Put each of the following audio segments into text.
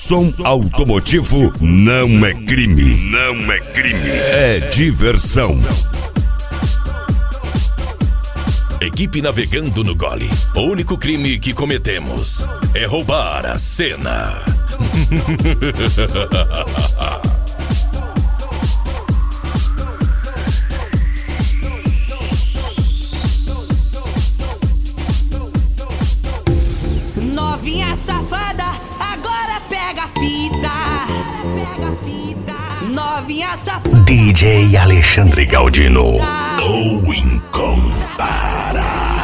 Som automotivo não é crime. Não é crime. É diversão. Equipe Navegando no Gole. O único crime que cometemos é roubar a cena. Novinha safada, agora pega a fita. Novinha safada. DJ Alexandre Galdino. O incomparável.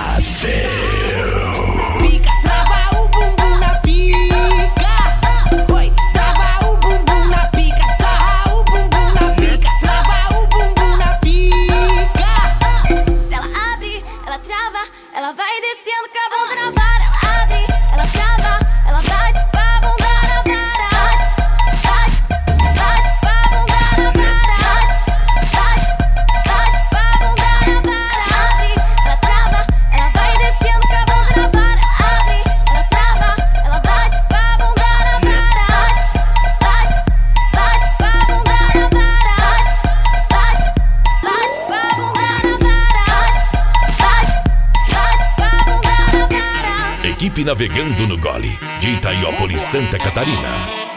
Pica, trava o bumbum na pica. Oi, trava o bumbum na pica. Sarra o bumbum na pica. Trava o bumbum na pica. Ela abre, ela trava, ela vai descendo com a bunda na vara. Ela abre, ela trava, ela bate com a bunda na vara. Bate, bate com a bunda na vara. Bate, bate com a bunda na vara. Abre, ela trava, ela vai descendo com a bunda na vara. Abre, ela trava, ela bate com a bunda na vara. Bate, bate com a bunda na vara. Bate, bate com a bunda na vara. Bate, bate com a bunda na vara. Equipe Navegando no Gole, de Itaiópolis, Santa Catarina.